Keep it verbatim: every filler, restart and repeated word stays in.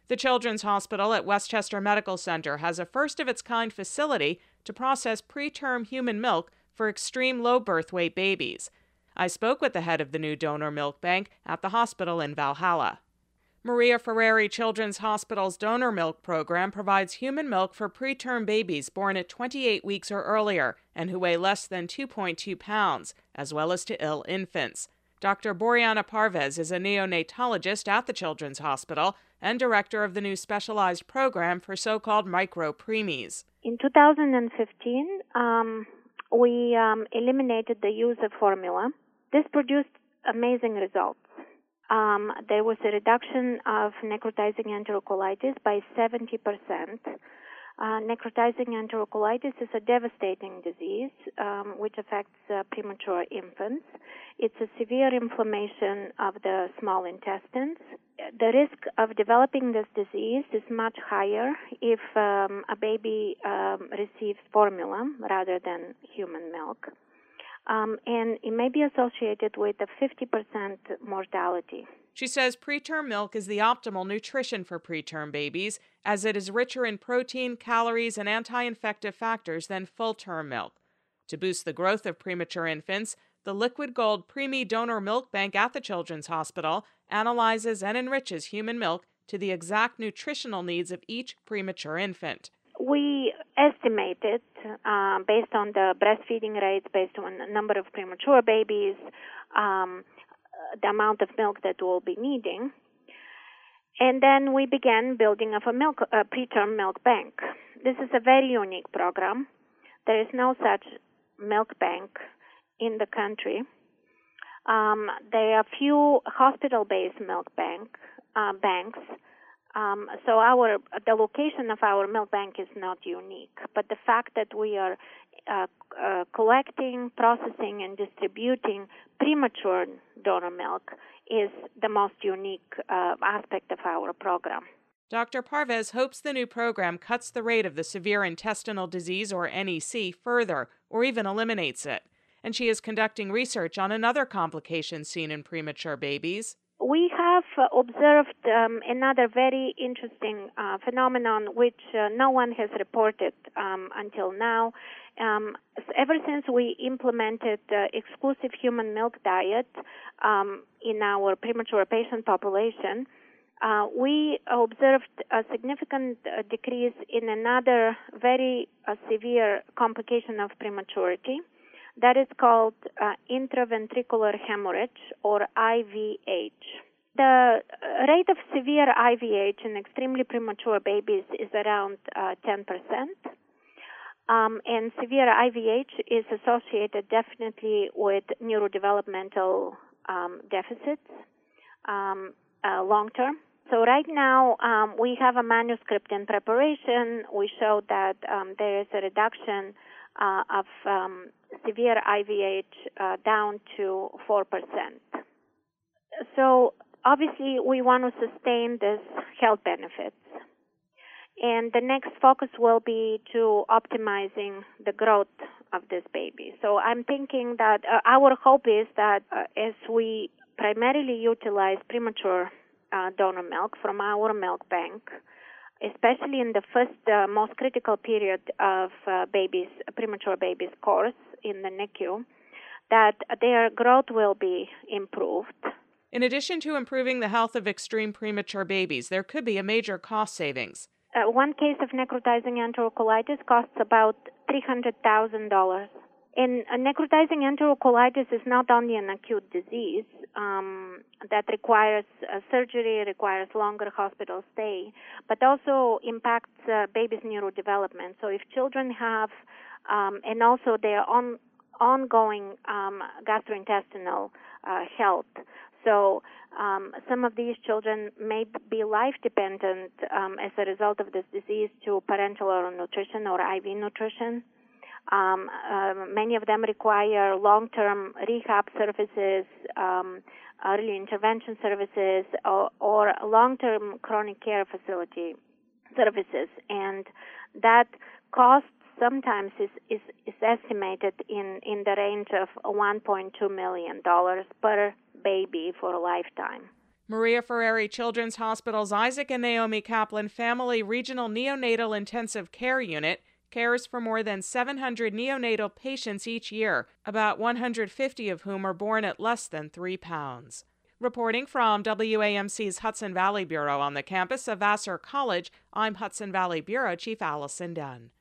The Children's Hospital at Westchester Medical Center has a first-of-its-kind facility to process preterm human milk for extreme low birth weight babies. I spoke with the head of the new donor milk bank at the hospital in Valhalla. Maria Ferrari Children's Hospital's donor milk program provides human milk for preterm babies born at twenty-eight weeks or earlier and who weigh less than two point two pounds, as well as to ill infants. Doctor Boriana Parvez is a neonatologist at the Children's Hospital and director of the new specialized program for so-called micro-preemies. In two thousand fifteen, um, we um, eliminated the use of formula. This produced amazing results. Um, there was a reduction of necrotizing enterocolitis by seventy percent. Uh, necrotizing enterocolitis is a devastating disease um, which affects uh, premature infants. It's a severe inflammation of the small intestines. The risk of developing this disease is much higher if um, a baby um, receives formula rather than human milk. Um, and it may be associated with a fifty percent mortality. She says preterm milk is the optimal nutrition for preterm babies, as it is richer in protein, calories, and anti-infective factors than full-term milk. To boost the growth of premature infants, the Liquid Gold Preemie Donor Milk Bank at the Children's Hospital analyzes and enriches human milk to the exact nutritional needs of each premature infant. We estimated, uh, based on the breastfeeding rates, based on the number of premature babies, um, the amount of milk that we'll be needing. And then we began building of a milk, a preterm milk bank. This is a very unique program. There is no such milk bank in the country. Um, there are few hospital-based milk bank uh, banks. Um, so our the location of our milk bank is not unique, but the fact that we are uh, uh, collecting, processing, and distributing premature donor milk is the most unique uh, aspect of our program. Doctor Parvez hopes the new program cuts the rate of the severe intestinal disease, or N E C, further, or even eliminates it. And she is conducting research on another complication seen in premature babies. We have uh, observed um, another very interesting uh, phenomenon which uh, no one has reported um, until now. Um, ever since we implemented the exclusive human milk diet um, in our premature patient population, uh, we observed a significant uh, decrease in another very uh, severe complication of prematurity. That is called uh, intraventricular hemorrhage, or I V H. The rate of severe I V H in extremely premature babies is around uh, ten percent. Um, and severe I V H is associated definitely with neurodevelopmental um, deficits um, uh, long term. So right now um, we have a manuscript in preparation. We show that um, there is a reduction uh, of um, severe I V H uh, down to four percent. So obviously we want to sustain this health benefits. And the next focus will be to optimizing the growth of this baby. So I'm thinking that uh, our hope is that uh, as we primarily utilize premature uh, donor milk from our milk bank, especially in the first, uh, most critical period of uh, babies, premature babies' course in the N I C U, that their growth will be improved. In addition to improving the health of extreme premature babies, there could be a major cost savings. Uh, one case of necrotizing enterocolitis costs about three hundred thousand dollars. And uh, necrotizing enterocolitis is not only an acute disease um, that requires uh, surgery, requires longer hospital stay, but also impacts uh, babies' neurodevelopment. So if children have, um, and also their on, ongoing um, gastrointestinal uh, health. So um, some of these children may be life-dependent um, as a result of this disease to parental oral nutrition or I V nutrition. Um, uh, many of them require long-term rehab services, um, early intervention services, or, or long-term chronic care facility services. And that cost sometimes is, is, is estimated in, in the range of one point two million dollars per baby for a lifetime. Maria Ferrari Children's Hospital's Isaac and Naomi Kaplan Family Regional Neonatal Intensive Care Unit cares for more than seven hundred neonatal patients each year, about one hundred fifty of whom are born at less than three pounds. Reporting from W A M C's Hudson Valley Bureau on the campus of Vassar College, I'm Hudson Valley Bureau Chief Allison Dunn.